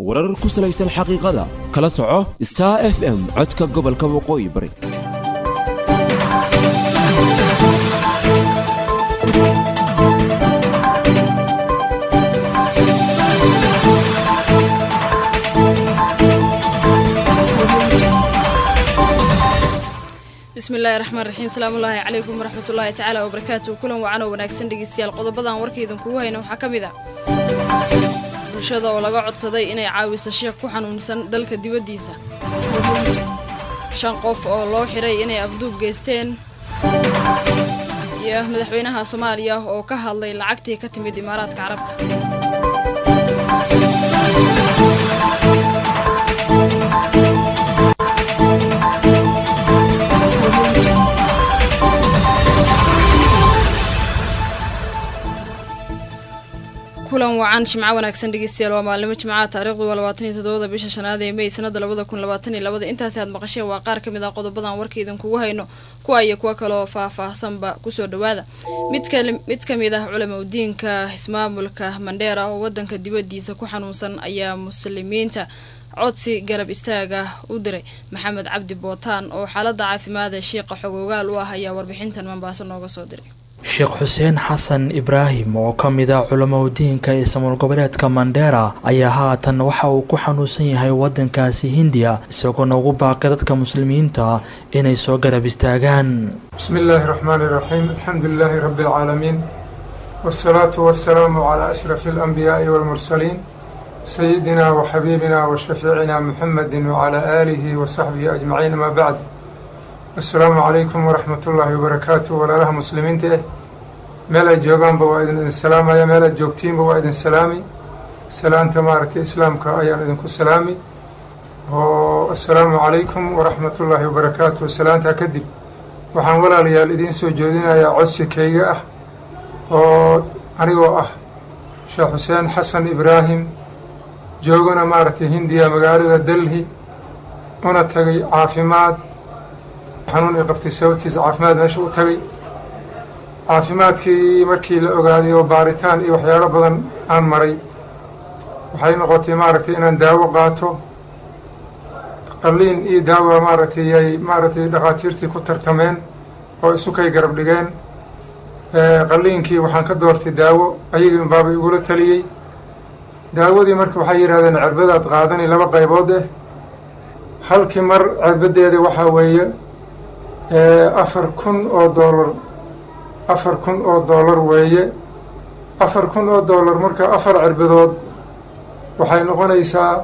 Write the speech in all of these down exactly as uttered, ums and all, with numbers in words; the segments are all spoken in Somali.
warar ku salaysan xaqiiqada kala soco Star F M codka gobolka waqooyi bari بسم الله الرحمن الرحيم السلام الله عليكم ورحمة الله تعالى وبركاته كلهم وعنا وناكسن دقيستيال قضبضان warkaydan kugu hayno waxa kamid ah bulshada oo laga codsaday inay caawiso sheekh ku xanuunsan dalka dibadiisa shan qof oo loo xiray inay afduub geysteen iyo madaxweynaha Soomaaliya oo ka hadlay lacagtii ka timid Imaaraadka Carabta kulan wacan jimca wanaagsan dhageystayaal waa maalmo jimca taariikhdu waa labaatan iyo toddoba bisha shanaad ee May sanada labada kun labaatan iyo laba intaas aad maqasheen waa qaar kamid ah qodobadan warkaydan kugu hayno kuwa iyo kuwa kale oo faahfaahsanba ku soo dhawaada mid kale mid kamid ah culimada diinka ismaamulka Mandera oo wadanka dibadiisa ku xanuunsan ayaa muslimiinta codsi garab istaaga u diray Maxamed Cabdi Bootaan oo xaaladda caafimaad ee sheekha xogoogaal u ah ayaa warbixintan Mombasa nooga soo diray Sheekh Xuseen Xasan Ibraahim oo kamid ah culimada diinka ismaamul goboleedka Mandera ayaa haatan waxa uu ku xanuunsan yahay wadankaasi Hindiya isagoo ugu baaqay dadka muslimiinta inay soo garab istaagaan Bismillahir Rahmanir Rahim Alhamdulillahi Rabbil Alamin Wassalaatu wassalamu ala ashrafil anbiya'i wal mursalin sayyidina wa habibina wa shafi'ina Muhammadin wa ala alihi wa sahbihi ajma'in ma ba'd السلام عليكم ورحمة الله وبركاته ولا لها مسلمين تيه ملا جوغان بوائدن السلام يا ملا جوغتين بوائدن سلامي سلام تمارتي إسلام كأيان إذنكو سلامي والسلام عليكم ورحمة الله وبركاته سلام تأكدب وحان ولا ليال إذن سوجودين يا عدسي كيغا أح وأنيو أح شيخ حسين حسن إبراهيم جوغنا مارتي هندية مقارغة دلهي ونتغي عافمات xanuun ay qabtay sababtiisa caafimaad meesha u tagay caafimaadkii markii la ogaaday oo baaritaan iyo waxyaalo badan aan maray waxay noqotay maaragtay inaan daawo qaato qalliin iyo daawo maaragtay ay maaragtay dhaqaatiirtii ku tartameen oo isu kay garab dhigeen qalliinkii waxaan ka doortay daawo ayaga inbaaba igula taliyey daawadii marka waxay yidhahdeen cirbadaad qaadani laba qaybood eh halkii mar cirbadeeda waxaa weeye afar kun oo dollar afar kun oo dollar weeye afar kun oo dollar marka afar cirbadood waxay noqonaysaa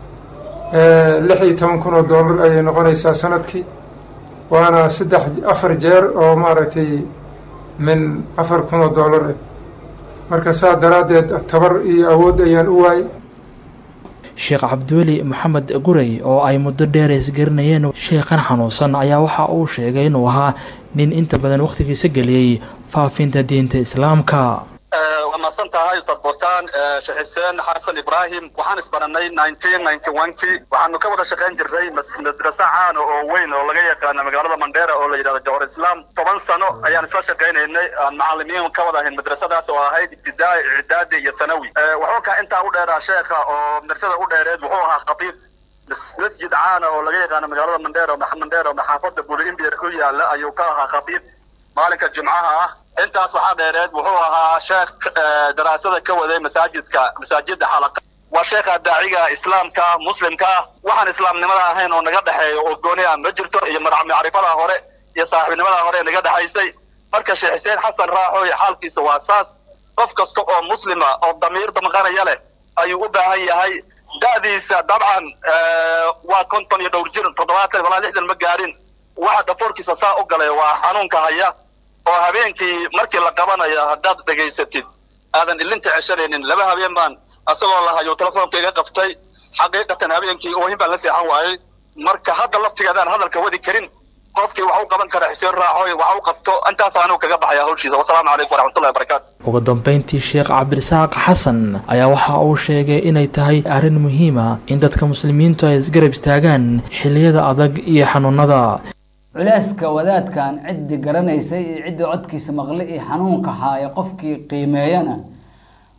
lix iyo toban kun oo dollar ayay noqonaysaa sanadkii waana saddex afar jeer oo maaragtay min afar kun oo dollar eh marka saa daraaddeed tabar iyo awood ayaan u waayay Sheekh Cabdiweli Maxamed Guray oo ay muddo dheer isgarinayeen sheekhan xanuunsan ayaa waxa uu sheegay inuu ahaa nin inta badan waqtigiisa galiyay faafinta diinta Islaamka وما سنتها أستاذ بوتان شيخ حسين حسن إبراهيم وحن اسبرناي nineteen ninety-one وحنو كودا شقين جري مدرسة عان أو وين أو لقيه كان مقالة منديرة أو لجرا جوهر الإسلام طبعا سنة يعني سوى شقين إن المعلمين كودا هن مدرسة ده سواء هاي ابتدائي إعدادي يثانوي وحوكا أنت أودر شيخ أو مدرسة أودر وحوها خطيب مسجد عان أو لقيه كان مقالة منديرة ومحمد منديرة ومحافظة بولين بيركويا لا أيوكاها خطيب مالك الجمعة intaas waxaa dheereed wuxuu ahaa sheekh daraasada ka waday masaajidka masaajidda xalaqada waa sheekha daaciga islaamka muslimka waxaan islaamnimada ahayn oo naga dhaxeeyo oo gooni ah ma jirto iyo macrifada hore iyo saaxiibnimada hore naga dhaxaysay marka Sheekh Xuseen Xasan Raaxo xaalkiisa waa saas qof kasta oo muslima oo damiir damqanaya leh ayuu u baahan yahay daadiisa dabcan waa konton iyo dhowr jir toddobaatan ilaa lixdan ma gaarin waxa dhafoorkiisa saa u galay waa xanuunka haya oo habeenkii markii la qabanayo hadaad dhageysatid aadan ilinta ceshanaynin laba habeen baan asagoo la hayo telefonkayga qaftay xaqiiqatan habeenkii oo in baan la seexan waayay marka hadda laftigeedaan hadalka wadi karin qofkii waxa uu qaban kara Xuseen Raaxo waxa uu qabto intaas aanu kaga baxaya hawshiisa wassalaamu calaykum waraxmatullaahi wabarakaatu ugu dambeyntii Sheekh Cabdirasaaq Xasan ayaa waxa uu sheegay inay tahay arrin muhiim ah in dadka muslimiintu ay isgarab istaagaan xilliyada adag iyo xanuunada culeyska wadaadkan cidi garanaysay cidi codkiisa maqlay xanuunka haaya qofkii qiimeeyana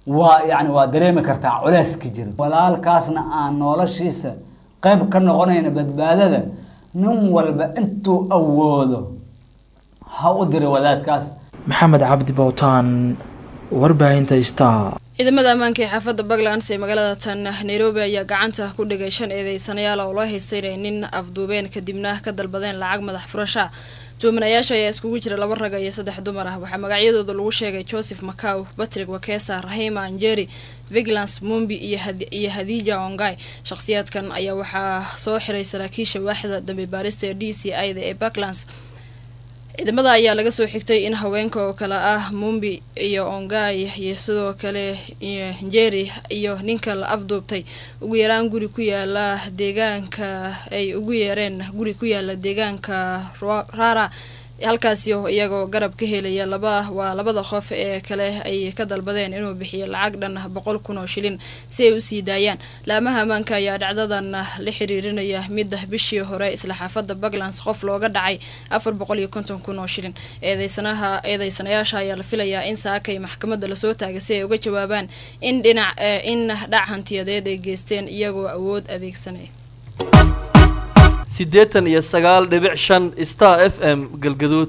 waa yani waa dareemi kartaa culeyska jira walaalkaasna aan noloshiisa qayb ka noqonayna badbaadada nin walba intuu awoodo ha u diro wadaadkaas. maxamed cabdi bowtaan warbaahinta star. ciidamada ammaanka ee xaafadda Puntland ee magaalada tan Nairobi ayaa gacanta ku dhigay shan eedeysanayaal oo loo haystay inay nin afduubeen kadibna ka dalbadeen lacag madax furasho. Tuumanayaasha ayaa iskugu jira laba rag iyo saddex dumar ah. Waxaa magacyadooda lagu sheegay Joseph Makau, Patrick Wakesa, Rahima Anjeri, Vigilance Mumbi iyo iyo Hadija Ongai. Shakhsiyaadkan ayaa waxaa soo xiray saraakiisha waaxda dambi baarista ee D C I da ee Puntland. ciidamada ayaa laga soo xigtay in haweenka oo kale ah Mumbi iyo Ongai iyo sidoo kale Njeri iyo ninka la afduubtay ugu yaraan guri ku yaala deegaanka ay ugu yeereen guri ku yaala deegaanka Rara halkaasi oo iyagoo garab ka helaya laba waa labada qof ee kale ay ka dalbadeen inuu bixiyo lacag dhan boqol kun oo shilin si ay u sii daayaan. laamaha ammaanka ayaa dhacdadan la xiriirinaya mid bishii hore isla xaafadda Puntland qof looga dhacay afar boqol iyo konton kun oo shilin. eedeysanaha eedeysanayaasha ayaa la filayaa in saakay maxkamadda la soo taagay si ay uga jawaabaan in dhinac in dhac hantiyadeed ay geysteen iyagoo awood adeegsanaya. sideetan iyo sagaal dhibic shan Star F M Galgaduud.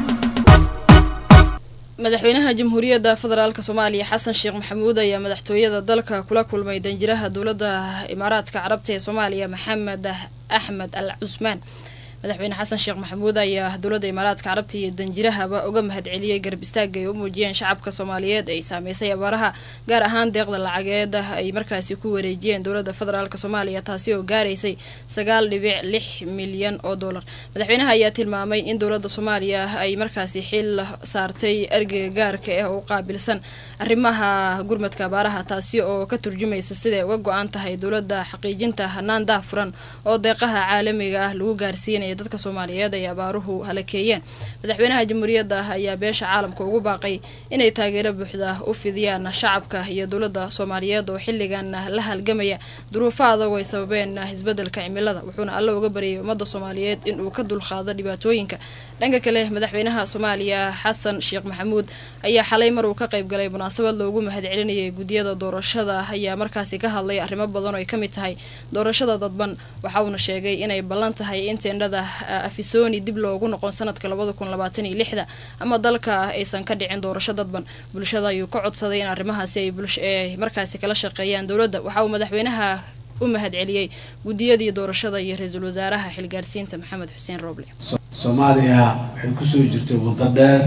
madaxweynaha jamhuuriyadda federaalka Soomaaliya Xasan Sheekh Maxamuud ayaa madaxtooyada dalka kula kulmay danjiraha dowladda Imaaraadka Carabta ee Soomaaliya Maxamed Axmed Al Cusmaan. madaxweyne xasan sheekh maxamuud ayaa dowladda Imaaraadka Carabta iyo danjirahaba uga mahadceliyay garab istaaga ay u muujiyeen shacabka Soomaaliyeed ay saameysay abaaraha gaar ahaan deeqda lacageed ay markaasi ku wareejiyeen dowladda federaalka Soomaaliya taasi oo gaareysay sagaal dhibic lix milyan oo dollar. madaxweynaha ayaa tilmaamay in dowladda Soomaaliya ay markaasi xil saartay ergeyga gaarka ah oo qaabilsan arrimaha gurmadka abaaraha taasi oo ka turjumaysa sida uga go'an tahay dowladda xaqiijinta hanaan daafuran oo deeqaha caalamiga ah lagu gaarsiinay dadka Soomaaliyeed ay abaaruhu halakeeyeen. madaxweynaha jamhuuriyadda ayaa beesha caalamka ugu baaqay inay taageero buuxda u fidiyaan shacabka iyo dowladda Soomaaliyeed oo xilligan la halgamaya duruufaha adag oo sababeen isbeddelka cimilada wuxuuna alla uga bariyay ummadda Soomaaliyeed in uu ka dulqaado dhibaatooyinka. dhanka kale madaxweynaha Soomaaliya Xasan Sheekh Maxamuud ayaa xalay mar uu ka qayb galay munaasabad loogu mahadcelinayay gudiyada doorashada ayaa markaasi ka hadlay arrimo badan oo ay kamid tahay doorashada dadban. waxa uu sheegay inay ballan tahay in teendhada Afisoni dib loogu noqon sanadka labada kun labaatan iyo lix ama dalka aysan ka dhicin doorasho dadban. bulshada ayuu ka codsaday in arrimahaasi ay bulshada markaasi kala shaqeeyaan dowladda. waxa uu madaxweynaha u mahadceliyay gudiyadii doorashada iyo ra'iisul wasaaraha xilgaarsiinta Maxamed Xuseen Roble. Soomaaliya waxay ku soo jirtay waddo dheer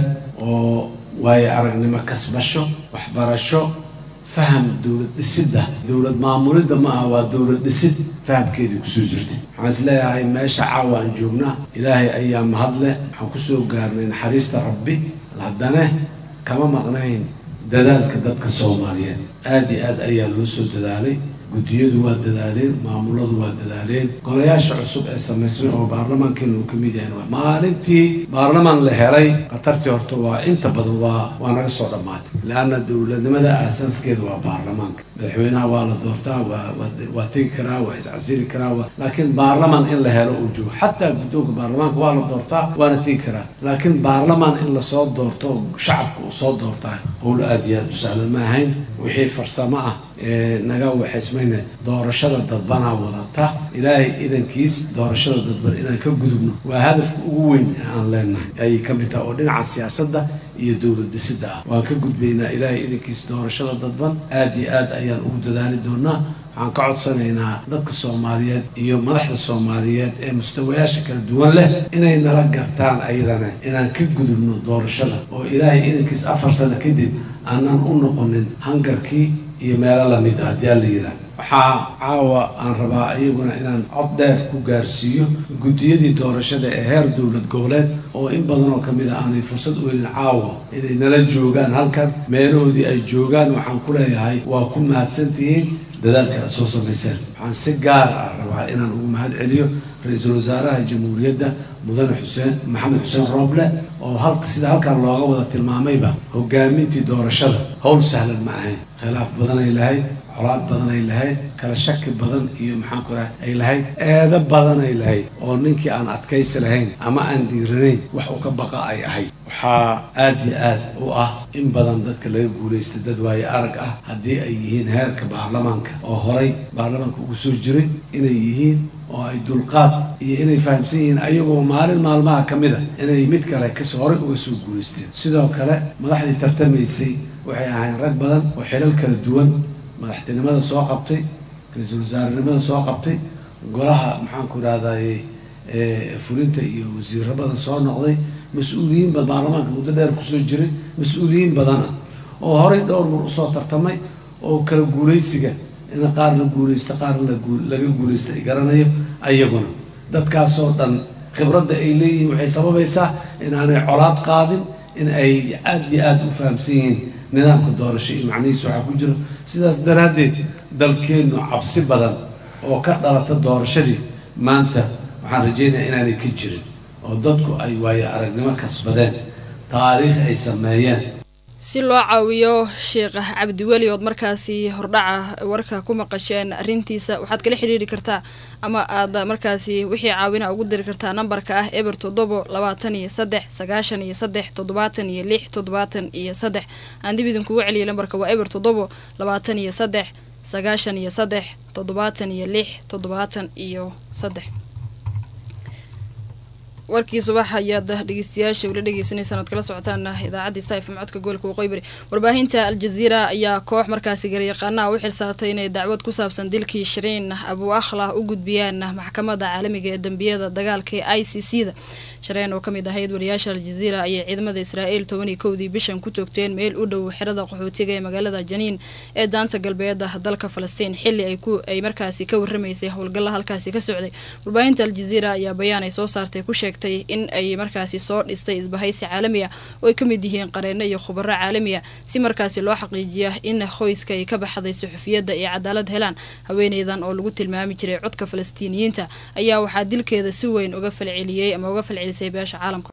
oo way aragnimo kasbasho waxbarasho faham dawlad dhisidda dawlad maamulidda ma aha waa dawlad dhisid fahamkeedii ku soo jirtay. waxaan isleeyahay meesha caawa aan joognaa ilaahay ayaa mahad leh waxaan ku soo gaarnay naxariista rabbi haddana kama maqnayn dadaalka dadka Soomaaliyeed aad iyo aad ayaa loo soo dadaalay. gudiyadu waa dadaaleen maamuladu waa dadaaleen golayaasha cusub ee sameysmay oo baarlamaankeenu uu ka mid yahay maalintii baarlamaan la helay qatartii horta waa inta badan waa waa naga soo dhamaatay laana dawladnimada asaaskeedu waa baarlamaanka. madaxweynaha waa la doortaa waa waa tegi karaa waa iscasili karaa laakiin baarlamaan in la helo uu joogo xataa guddoonka baarlamaanka waa la doortaa waana tegi karaa laakiin baarlamaan in la soo doorto shacabka uu soo doortaa howl aad iyo aad u sahlan ma ahayn. wixii farsamo ah naga waxaysmayna doorashada dadbanaa wadata ilaahay idankiis doorashada dadban inaan ka gudubno waa hadafka ugu weyn aan leenahay ay ka mid tahay oo dhinaca siyaasadda iyo dawlad dhisidda ah waan ka gudbaynaa ilaahay idankiis doorashada dadban aad iyo aad ayaan ugu dadaali doonaa. waxaan ka codsanaynaa dadka Soomaaliyeed iyo madaxda Soomaaliyeed ee mustawayaasha kala duwan leh inay nala gartaan ayadana inaan ka gudubno doorashada oo ilaahay idankiis afar sano kadib aanan u noqonin hangarkii iyo meelo la mid ah haddii la yiraahdo. waxaa caawa aan rabaa iyaguna inaan cod dheer ku gaarsiiyo gudiyadii doorashada ee heer dowlad goboleed oo in badan oo kamid ah aanay fursad u helin caawa inay nala joogaan halkan meelahoodii ay joogaan. waxaan ku leeyahay waa ku mahadsantihiin dadaalka aad soo samayseen. waxaan si gaar ah rabaa inaan ugu mahad celiyo ra'iisul wasaaraha jamhuuriyadda mudane xuseen maxamed xuseen Roble oo halka sida halkan looga wada tilmaamayba hogaamintii doorashada hawl sahlan ma ahayn khilaaf badan ay lahayd colaad badan ay lahayd kala shaki badan iyo maxaan ku rahay ay lahayd eedo badan ay lahayd oo ninkii aan adkaysi lahayn ama aan dhiiranayn wax uu ka baqa ay ahayd waxaa aad iyo aad u ah in badan dadka laga guulaystay dad waaye arag ah haddii ay yihiin heerka baarlamaanka oo horay baarlamaanka ugu soo jiray inay yihiin oo ay dulqaad iyo inay fahamsan yihiin ayagoo maalin maalmaha ka mid a inay mid kale kas horay uga soo guulaysteen sidoo kale madaxdii tartamaysay waxay ahayn rag badan oo xilal kala duwan madaxtinimada soo qabtay ra-iisul wasaarenimada soo qabtay golaha maxaan ku rahdaye fulinta iyo wasiiro badan soo noqday mas-uuliyiin bad baarlamaanka muddo dheer kusoo jiray mas-uuliyiin badana oo horay dhowr mar usoo tartamay oo kala guulaysiga in qaar la guulaysto qaar laga guulaysto ay garanayo ayaguna dadkaasoo dhan khibradda ay leeyihiin waxay sababaysaa in aanay colaad qaadin in ay aad iyo aad u fahamsan yihiin nidaamka doorasho iyo macnihiisa waxaa ku jiro sidaas daraaddeed dalkeennu cabsi badan oo ka dhalata doorashadii maanta waxaan rajaynayaa inaanay ka jirin oo dadku ay waayo aragnimo kasbadeen taariikh ay sameeyeen si loo caawiyo sheekh cabdiweli ood markaasi hordhaca warka ku maqasheen arrintiisa waxaad kala xiriiri kartaa ama aad markaasi wixii caawina ugu diri kartaa nambarka ah eber toddobo labaatan iyo saddex sagaashan iyo saddex toddobaatan iyo lix toddobaatan iyo saddex aan dib idinkugu celiyay lambarka waa eber toddobo labaatan iyo saddex sagaashan iyo saddex toddobaatan iyo lix toddobaatan iyo saddex warkii subax ayaad dhegeystayaasha ula dhegeysanaysan ood kala socotaan idaacadda Star F M codka gobolka Waqooyi Bari warbaahinta Al Jazeera ayaa koox markaasi garyaqaana u xilsaartay inay dacwad ku saabsan dilkii Shireen Abu Akhla u gudbiyaan maxkamadda caalamiga ee dambiyada dagaalka ee I C C da Shireen oo kamid ahayd wariyaasha Al Jazeera ayay ciidamada Israa'iil toban iyo kow bishan ku toogteen meel u dhow xirada qaxootiga ee magaalada Janiin ee daanta galbeed dalka Falastiin xilli ay ku ay markaasi ka warramaysay howlgallada halkaasi ka socday warbaahinta Al Jazeera ayaa bayaan ay soo saartay ku sheegtay in ay markaasi soo dhistay isbahaysi caalami ah oo ay kamid yihiin qareeno iyo khubaro caalami ah si markaasi loo xaqiijiyo in qoyska ay ka baxday suxufiyadda iyo cadaalad helaan haweeneydan oo lagu tilmaami jiray codka Falastiiniyiinta ayaa waxaa dilkeeda si weyn uga falceliyay ama uga falcelisay beesha caalamka